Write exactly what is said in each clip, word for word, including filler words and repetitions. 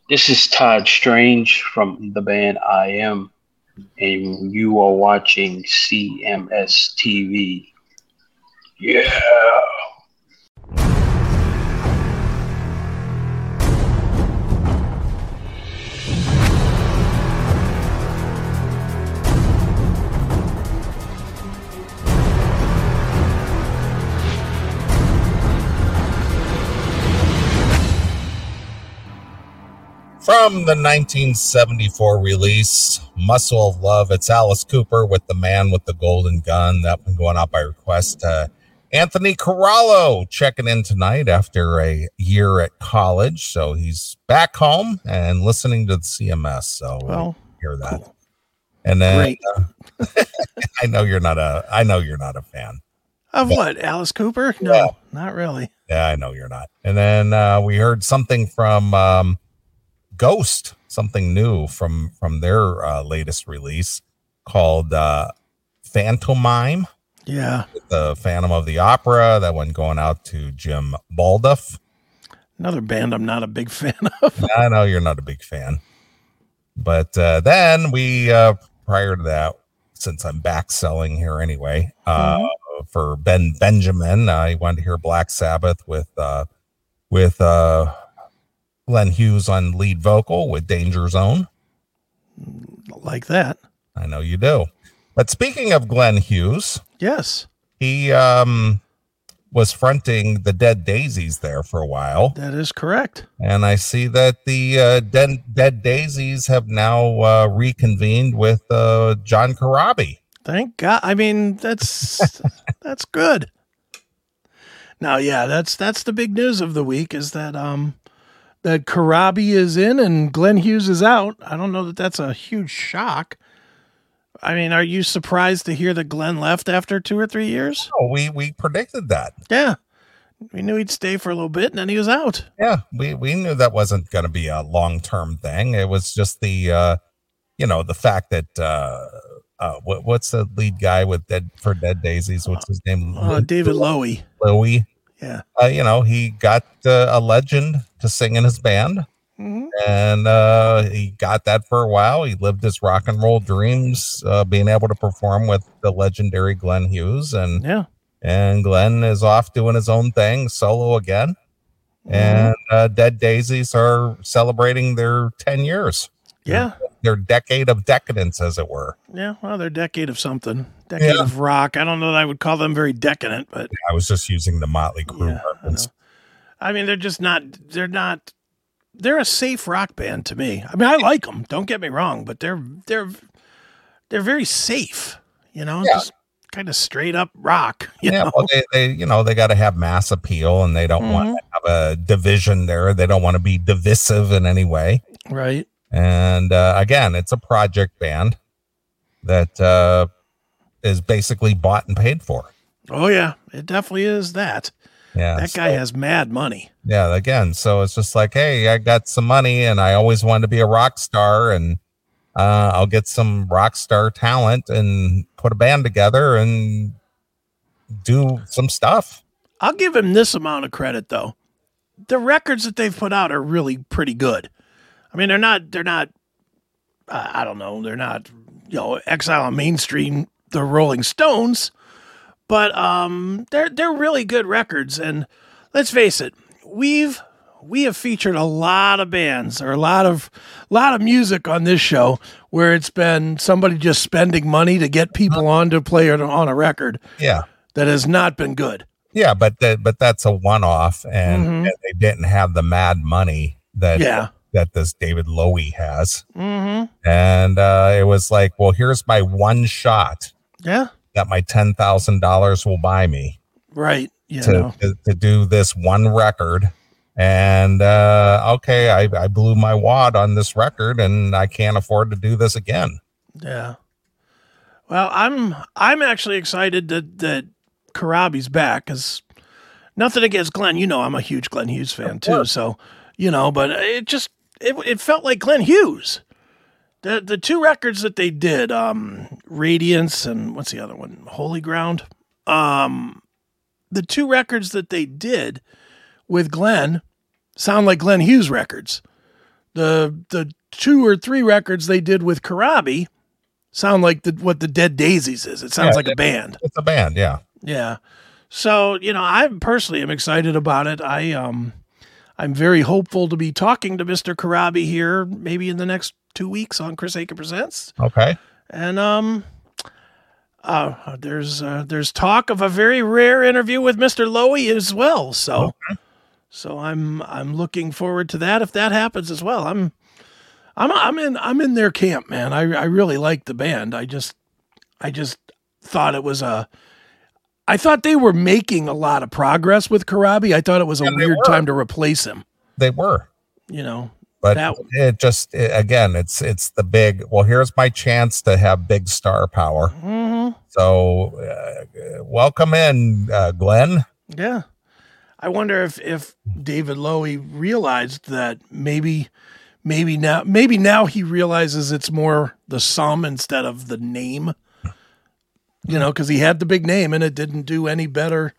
This is Todd Strange from the band I Am, and you are watching C M S T V. Yeah. From the nineteen seventy-four release, Muscle of Love, it's Alice Cooper with The Man with the Golden Gun. That one going out by request. Uh, Anthony Corallo checking in tonight after a year at college. So he's back home and listening to the C M S. So well, hear that. Cool. And then uh, I know you're not a I know you're not a fan. Of but, what? Alice Cooper? No, yeah. Not really. Yeah, I know you're not. And then uh, we heard something from um, Ghost, something new from from their uh, latest release called uh, Phantomime. Yeah, the Phantom of the Opera. That one going out to Jim Balduff. Another band I'm not a big fan of. I know you're not a big fan, but uh, then we uh, prior to that, since I'm back selling here anyway, uh, mm-hmm. for Ben Benjamin, I wanted to hear Black Sabbath with uh, with. Uh, Glenn Hughes on lead vocal with Danger Zone. Like that. I know you do. But speaking of Glenn Hughes. Yes. He um, was fronting the Dead Daisies there for a while. That is correct. And I see that the uh, Dead, Dead Daisies have now uh, reconvened with uh, John Corabi. Thank God. I mean, that's that's good. Now, yeah, that's that's the big news of the week is that um that Corabi is in and Glenn Hughes is out. I don't know that that's a huge shock. I mean, are you surprised to hear that Glenn left after two or three years? Oh, we we predicted that. Yeah. We knew he'd stay for a little bit and then he was out. Yeah, we, we knew that wasn't going to be a long-term thing. It was just the, uh, you know, the fact that, uh, uh, what, what's the lead guy with Dead for Dead Daisies? What's his name? Uh, David Lowy. Lowy. Yeah. Uh, you know, he got uh, a legend to sing in his band, mm-hmm. and uh, he got that for a while. He lived his rock and roll dreams, uh, being able to perform with the legendary Glenn Hughes, and yeah, and Glenn is off doing his own thing, solo again. Mm-hmm. And uh, Dead Daisies are celebrating their ten years. Yeah, their, their decade of decadence, as it were. Yeah, well, their decade of something. Decade yeah. of rock. I don't know that I would call them very decadent, but I was just using the Motley Crue yeah, reference. I, I mean, they're just not. They're not. They're a safe rock band to me. I mean, I like them. Don't get me wrong, but they're they're they're very safe. You know, yeah. just kind of straight up rock. You yeah, know? well, they, they you know they got to have mass appeal, and they don't mm-hmm. want to have a division there. They don't want to be divisive in any way, right? And uh, again, it's a project band that. Uh, is basically bought and paid for. Oh yeah, it definitely is that. Yeah. That guy so, has mad money. Yeah, again, so it's just like, hey, I got some money and I always wanted to be a rock star and uh, I'll get some rock star talent and put a band together and do some stuff. I'll give him this amount of credit though. The records that they've put out are really pretty good. I mean, they're not, they're not, uh, I don't know, they're not, you know, Exile on Main Street, the Rolling Stones, but um, they're they're really good records. And let's face it, we've we have featured a lot of bands or a lot of lot of music on this show where it's been somebody just spending money to get people on to play on a record. Yeah, that has not been good. Yeah, but that but that's a one off, and, mm-hmm. and they didn't have the mad money that. Yeah. that this David Lowy has. Mm-hmm. And uh, it was like, well, here's my one shot. Yeah. That my ten thousand dollars will buy me. Right. Yeah. To, no. to, to do this one record. And uh, okay, I, I blew my wad on this record and I can't afford to do this again. Yeah. Well, I'm I'm actually excited that, that Corabi's back because nothing against Glenn. You know, I'm a huge Glenn Hughes fan too. So, you know, but it just, it, it felt like Glenn Hughes. The the two records that they did, um, Radiance and what's the other one? Holy Ground. Um, the two records that they did with Glenn sound like Glenn Hughes records. the the two or three records they did with Corabi sound like the what the Dead Daisies is. It sounds yeah, like it, a band. It's a band, yeah. Yeah. So, you know, I personally am excited about it. I um I'm very hopeful to be talking to Mister Corabi here maybe in the next two weeks on Chris Akin Presents. Okay. And um uh there's uh, there's talk of a very rare interview with Mister Lowy as well. So okay. so I'm I'm looking forward to that if that happens as well. I'm I'm I'm in I'm in their camp, man. I I really like the band. I just I just thought it was a I thought they were making a lot of progress with Corabi. I thought it was a yeah, weird were. time to replace him. They were. You know. But that, it just it, again, it's it's the big, well, here's my chance to have big star power. Mm-hmm. So uh, welcome in, uh, Glenn. Yeah. I wonder if if David Lowy realized that maybe maybe now maybe now he realizes it's more the sum instead of the name. You know, because he had the big name and it didn't do any better.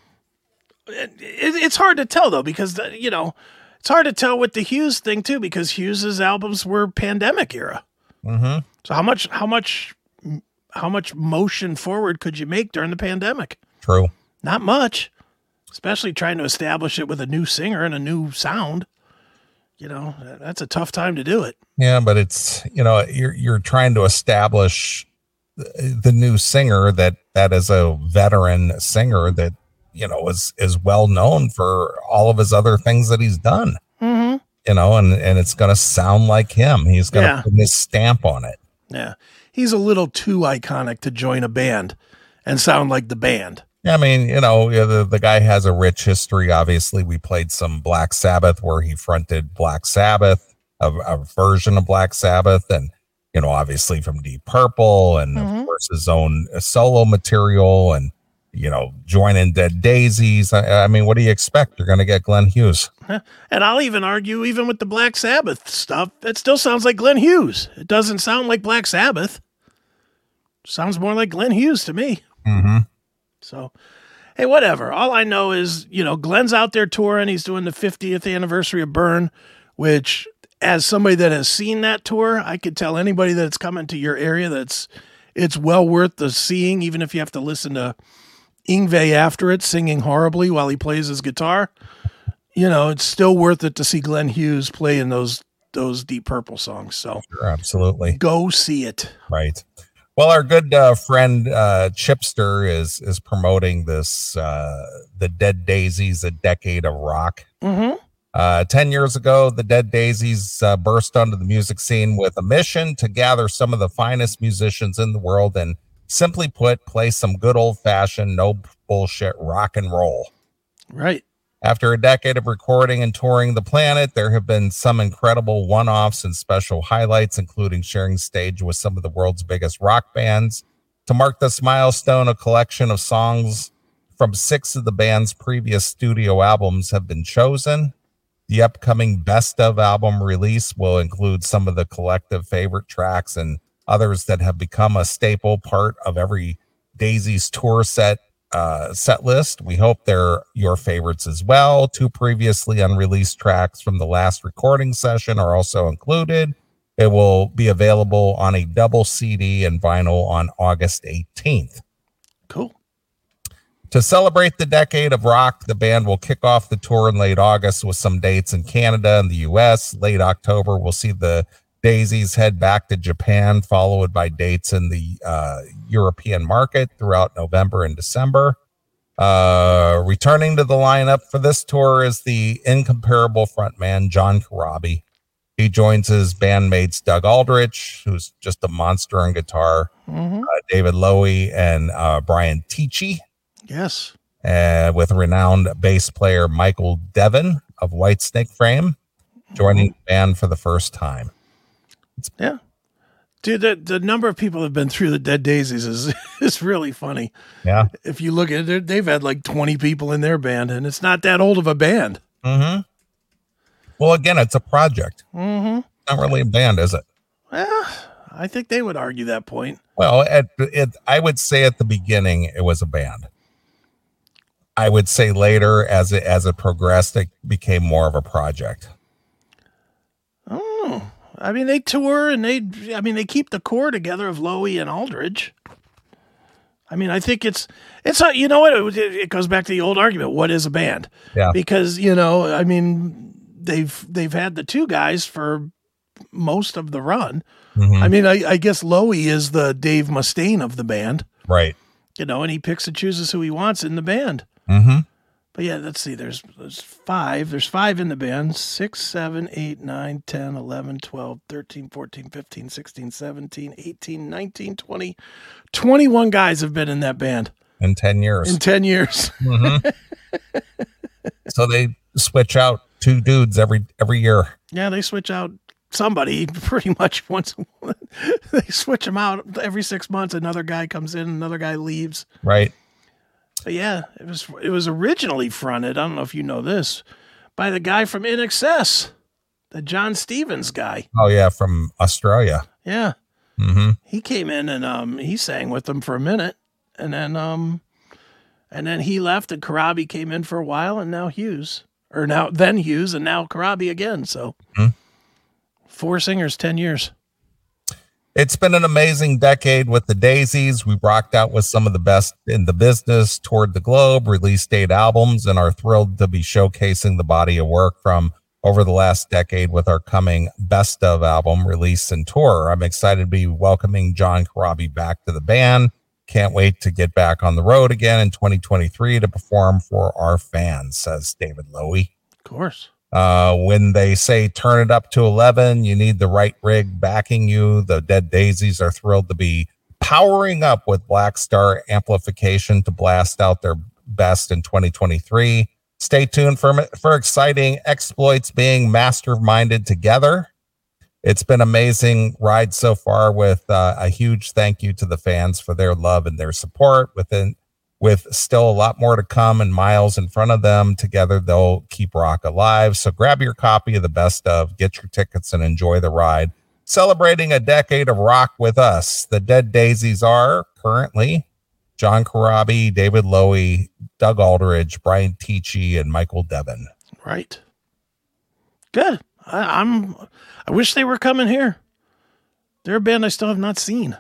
It, it, it's hard to tell, though, because, you know, it's hard to tell with the Hughes thing, too, because Hughes's albums were pandemic era. Mm-hmm. So how much, how much, how much motion forward could you make during the pandemic? True. Not much, especially trying to establish it with a new singer and a new sound. You know, that's a tough time to do it. Yeah, but it's, you know, you're you're trying to establish the new singer that that is a veteran singer that, you know, is is well known for all of his other things that he's done. Mm-hmm. You know, and and it's going to sound like him. He's going to yeah. put his stamp on it. Yeah, he's a little too iconic to join a band and sound like the band. I mean, you know, the the guy has a rich history. Obviously, we played some Black Sabbath where he fronted Black Sabbath, a, a version of Black Sabbath, and you know, obviously from Deep Purple and mm-hmm. of course his own solo material and, you know, joining Dead Daisies. I, I mean, what do you expect? You're going to get Glenn Hughes. And I'll even argue, even with the Black Sabbath stuff, it still sounds like Glenn Hughes. It doesn't sound like Black Sabbath. Sounds more like Glenn Hughes to me. Mm-hmm. So, hey, whatever. All I know is, you know, Glenn's out there touring. He's doing the fiftieth anniversary of Burn, which, as somebody that has seen that tour, I could tell anybody that's coming to your area that's it's well worth the seeing, even if you have to listen to Yngwie after it singing horribly while he plays his guitar. You know, it's still worth it to see Glenn Hughes play in those those Deep Purple songs. So sure, absolutely, go see it. Right. Well, our good uh, friend uh, Chipster is is promoting this uh, the Dead Daisies, a decade of rock. Mm-hmm. Uh, ten years ago, the Dead Daisies uh, burst onto the music scene with a mission to gather some of the finest musicians in the world and, simply put, play some good old-fashioned, no bullshit rock and roll. Right. After a decade of recording and touring the planet, there have been some incredible one-offs and special highlights, including sharing stage with some of the world's biggest rock bands. To mark this milestone, a collection of songs from six of the band's previous studio albums have been chosen. The upcoming Best Of album release will include some of the collective favorite tracks and others that have become a staple part of every Daisies tour set uh, set list. We hope they're your favorites as well. Two previously unreleased tracks from the last recording session are also included. It will be available on a double C D and vinyl on August eighteenth. Cool. To celebrate the decade of rock, the band will kick off the tour in late August with some dates in Canada and the U S. Late October, we'll see the Daisies head back to Japan, followed by dates in the uh, European market throughout November and December. Uh, returning to the lineup for this tour is the incomparable frontman, John Corabi. He joins his bandmates, Doug Aldrich, who's just a monster on guitar, mm-hmm. uh, David Lowy, and uh, Brian Tichy. Yes. Uh, with renowned bass player Michael Devin of Whitesnake Frame joining mm-hmm. the band for the first time. It's- yeah. Dude, the, the number of people that have been through the Dead Daisies is is really funny. Yeah. If you look at it, they've had like twenty people in their band, and it's not that old of a band. Mm-hmm. Well, again, it's a project. Mm-hmm. Not really a band, is it? Well, I think they would argue that point. Well, at it, I would say at the beginning it was a band. I would say later, as it as it progressed, it became more of a project. I don't I mean, they tour and they, I mean, they keep the core together of Lowy and Aldridge. I mean, I think it's, it's, a, you know what, it, it goes back to the old argument. What is a band? Yeah. Because, you know, I mean, they've, they've had the two guys for most of the run. Mm-hmm. I mean, I, I guess Lowy is the Dave Mustaine of the band. Right. You know, and he picks and chooses who he wants in the band. Mm-hmm. But yeah, let's see. There's there's five. There's five in the band. Six, seven, eight, nine, ten, eleven, twelve, thirteen, fourteen, fifteen, sixteen, seventeen, eighteen, nineteen, twenty, twenty-one guys have been in that band. In ten years. In ten years. Mm-hmm. So they switch out two dudes every every year. Yeah, they switch out somebody pretty much once. They switch them out every six months. Another guy comes in, another guy leaves. Right. But yeah, it was it was originally fronted, I don't know if you know this, by the guy from I N X S, the John Stevens guy. Oh yeah, from Australia. Yeah. Mm-hmm. He came in and um he sang with them for a minute, and then um and then he left, and Corabi came in for a while, and now Hughes. Or now then Hughes and now Corabi again. So mm-hmm. Four singers, ten years. It's been an amazing decade with the Daisies. We rocked out with some of the best in the business, toured the globe, released eight albums, and are thrilled to be showcasing the body of work from over the last decade with our coming Best Of album release and tour. I'm excited to be welcoming John Corabi back to the band. Can't wait to get back on the road again in twenty twenty-three to perform for our fans, says David Lowy. Of course. Uh, when they say turn it up to eleven, you need the right rig backing you. The Dead Daisies are thrilled to be powering up with Black Star amplification to blast out their best in twenty twenty-three. Stay tuned for, for exciting exploits being masterminded together. It's been an amazing ride so far with uh, a huge thank you to the fans for their love and their support. Within With still a lot more to come and miles in front of them, together they'll keep rock alive. So grab your copy of the Best Of, get your tickets, and enjoy the ride. Celebrating a decade of rock with us. The Dead Daisies are currently John Corabi, David Lowy, Doug Aldridge, Brian Tichy, and Michael Devin. Right. Good. I, I'm. I wish they were coming here. They're a band I still have not seen.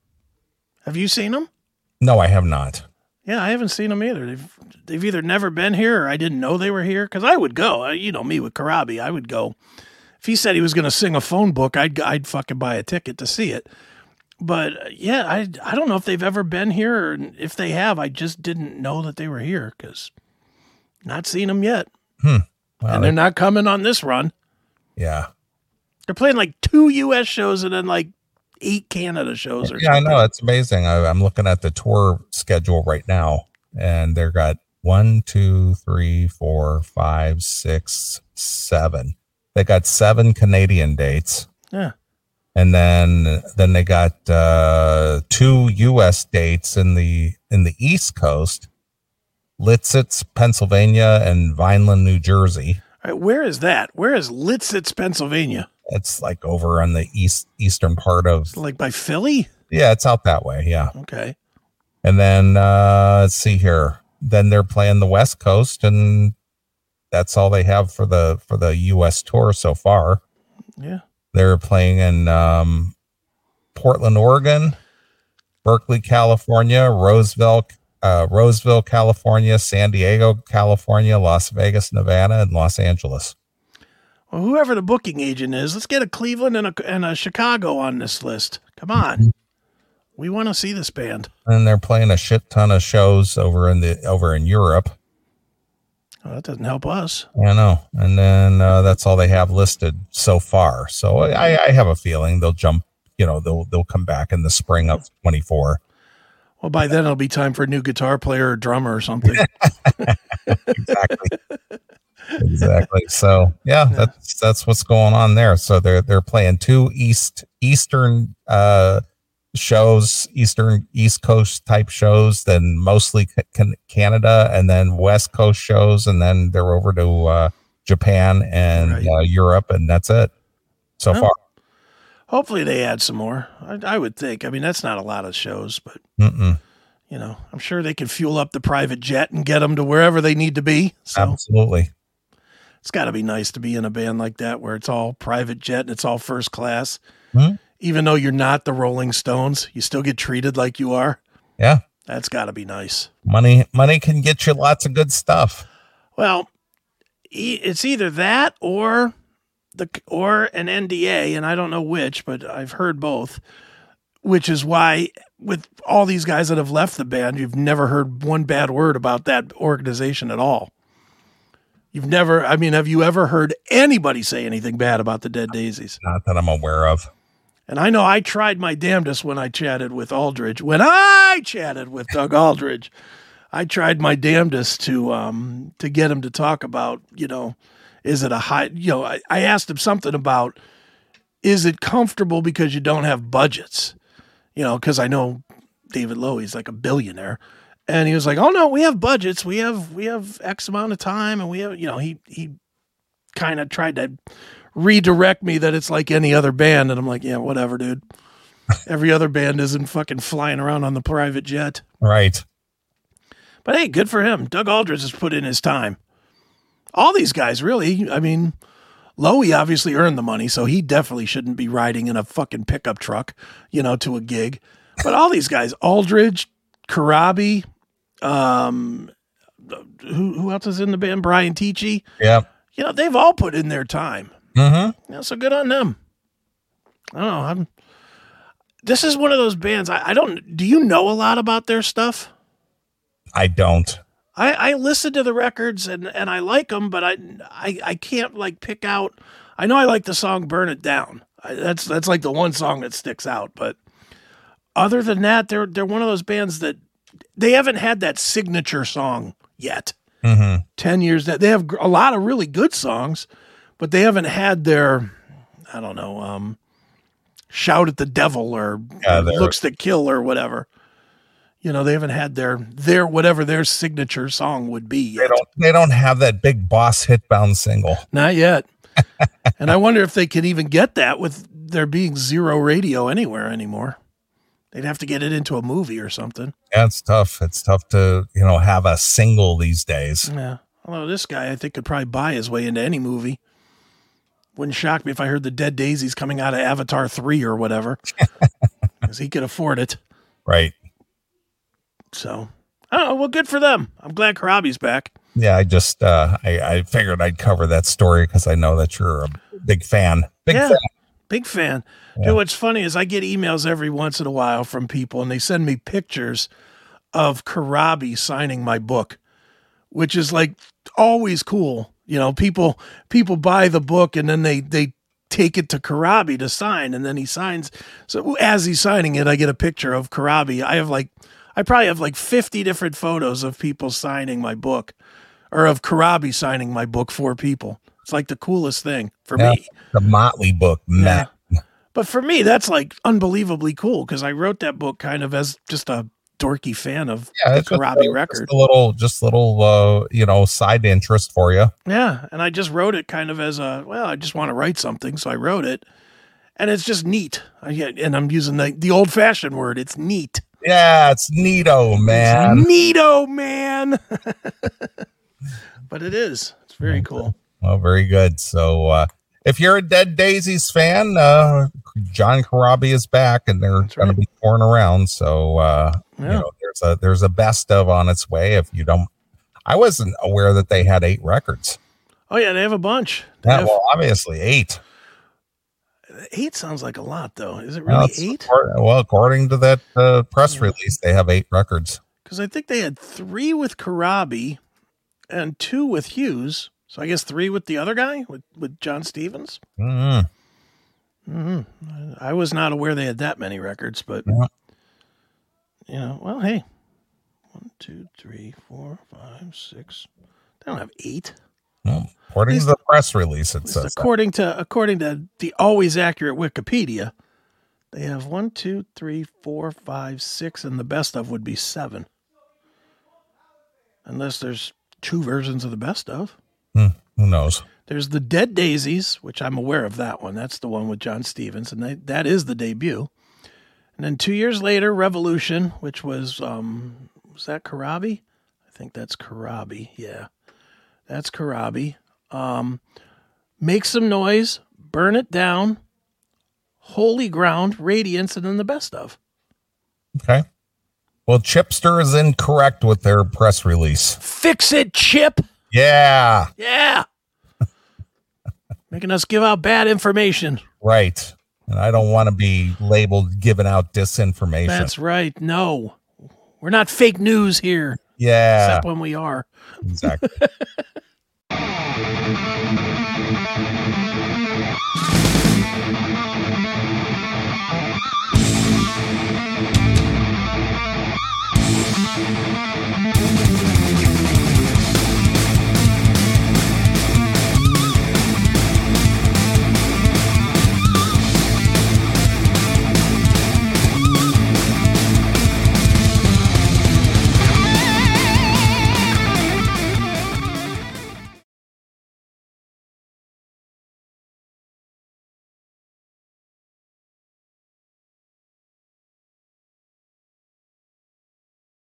Have you seen them? No, I have not. Yeah, I haven't seen them either. They've they've either never been here or I didn't know they were here. Because I would go. You know me with Corabi. I would go. If he said he was going to sing a phone book, I'd I'd fucking buy a ticket to see it. But uh, yeah, I I don't know if they've ever been here, or if they have, I just didn't know that they were here because not seen them yet. Hmm. Well, and they're not coming on this run. Yeah. They're playing like two U S shows and then like eight Canada shows. Or yeah, something. I know. It's amazing. I, I'm looking at the tour schedule right now, and they've got one, two, three, four, five, six, seven. They got seven Canadian dates. Yeah. And then then they got uh, two U S dates in the in the East Coast, Litsitz, Pennsylvania, and Vineland, New Jersey. All right, where is that? Where is Litsitz, Pennsylvania? It's like over on the east eastern part of, like by Philly. Yeah, it's out that way. Yeah. Okay. And then uh, let's see here. Then they're playing the West Coast, and that's all they have for the for the U S tour so far. Yeah. They're playing in um, Portland, Oregon, Berkeley, California, Roseville, uh, Roseville, California, San Diego, California, Las Vegas, Nevada, and Los Angeles. Well, whoever the booking agent is, let's get a Cleveland and a, and a Chicago on this list. Come on. We want to see this band. And they're playing a shit ton of shows over in the over in Europe. Well, that doesn't help us. I know. And then uh, that's all they have listed so far. So I, I have a feeling they'll jump, you know, they'll they'll come back in the spring of twenty-four. Well, by then it'll be time for a new guitar player or drummer or something. Exactly. Exactly. So yeah, yeah, that's that's what's going on there. So they're they're playing two east eastern uh shows, eastern East Coast type shows, then mostly can, Canada, and then West Coast shows, and then they're over to uh Japan and right. uh, Europe, and that's it so well, far. Hopefully they add some more. I, I would think. I mean, that's not a lot of shows, but Mm-mm. you know, I'm sure they can fuel up the private jet and get them to wherever they need to be. So. Absolutely. It's got to be nice to be in a band like that where it's all private jet and it's all first class. Hmm? Even though you're not the Rolling Stones, you still get treated like you are. Yeah. That's got to be nice. Money, money can get you lots of good stuff. Well, e- it's either that or the or an N D A, and I don't know which, but I've heard both. Which is why, with all these guys that have left the band, you've never heard one bad word about that organization at all. You've never, I mean, have you ever heard anybody say anything bad about the Dead Daisies? Not that I'm aware of. And I know I tried my damnedest when I chatted with Aldridge. When I chatted with Doug Aldridge, I tried my damnedest to um, to get him to talk about, you know, is it a high, you know, I, I asked him something about, is it comfortable because you don't have budgets? You know, because I know David Lowey's like a billionaire. And he was like, oh, no, we have budgets. We have we have X amount of time. And we have, you know, he, he kind of tried to redirect me that it's like any other band. And I'm like, yeah, whatever, dude. Every other band isn't fucking flying around on the private jet. Right. But hey, good for him. Doug Aldridge has put in his time. All these guys, really. I mean, Lowy obviously earned the money, so he definitely shouldn't be riding in a fucking pickup truck, you know, to a gig. But all these guys, Aldridge, Corabi, um, who who else is in the band? Brian Tichy. Yeah. You know, they've all put in their time. Mm-hmm. Yeah, so good on them. I don't know. I'm, this is one of those bands. I, I don't. Do you know a lot about their stuff? I don't. I, I listen to the records and, and I like them, but I, I I can't like pick out. I know I like the song "Burn It Down." I, that's that's like the one song that sticks out. But other than that, they're they're one of those bands that they haven't had that signature song yet. Mm-hmm. Ten years that they have a lot of really good songs, but they haven't had their, I don't know, um, "Shout at the Devil" or Yeah, "Looks That Kill" or whatever. You know, they haven't had their their whatever their signature song would be yet. They don't. They don't have that big Boss hit bound single. Not yet. And I wonder if they can even get that with there being zero radio anywhere anymore. They'd have to get it into a movie or something. Yeah, it's tough. It's tough to, you know, have a single these days. Yeah. Although this guy, I think, could probably buy his way into any movie. Wouldn't shock me if I heard the Dead Daisies coming out of Avatar three or whatever. Because he could afford it. Right. So, I don't know. Well, good for them. I'm glad Corabi's back. Yeah, I just, uh, I, I figured I'd cover that story because I know that you're a big fan. Big yeah, fan. Big fan. Yeah. Dude, what's funny is I get emails every once in a while from people, and they send me pictures of Corabi signing my book, which is like always cool. You know, people people buy the book and then they they take it to Corabi to sign, and then he signs. So as he's signing it, I get a picture of Corabi. I have like, I probably have like fifty different photos of people signing my book, or of Corabi signing my book for people. It's like the coolest thing for Yeah, me. the Motley book, man. Yeah. But for me, that's like unbelievably cool because I wrote that book kind of as just a dorky fan of Yeah, the it's just Corabi a, record. Just a little, just a little, uh, you know, side interest for you. Yeah, and I just wrote it kind of as a, well, I just want to write something, so I wrote it. And it's just neat. I, and I'm using the, the old-fashioned word. It's neat. Yeah, it's neato, man. It's neato, man. But it is. It's very cool. Well, very good. So, uh, if you're a Dead Daisies fan, uh, John Corabi is back, and they're That's going right. to be touring around. So, uh, Yeah. you know, there's a there's a best of on its way. If you don't, I wasn't aware that they had eight records. Oh, yeah, they have a bunch. They Yeah, have- well, obviously eight. eight sounds like a lot, though. Is it Well, really it's eight? accor- Well, according to that uh, press release, they have eight records. Because I think they had three with Corabi and two with Hughes. So I guess three with the other guy, with, with John Stevens. Mm-hmm. Mm-hmm. I was not aware they had that many records, but, Yeah. you know, well, hey. One, two, three, four, five, six. They don't have eight. Well, according to least- the press release, it At least says that. according to according to the always accurate Wikipedia, they have one, two, three, four, five, six, and the best of would be seven. Unless there's two versions of the best of. Hmm, who knows? There's the Dead Daisies, which I'm aware of that one. That's the one with John Stevens, and they, that is the debut. And then two years later, Revolution, which was, um, was that Corabi? I think that's Corabi, yeah. That's Corabi. Um, make some noise, burn it down, holy ground, radiance, and then the best of. Okay. Well, Chipster is incorrect with their press release. Fix it, Chip. Yeah. Yeah. Making us give out bad information. Right. And I don't want to be labeled giving out disinformation. That's right. No. We're not fake news here. Yeah. Except when we are. Exactly.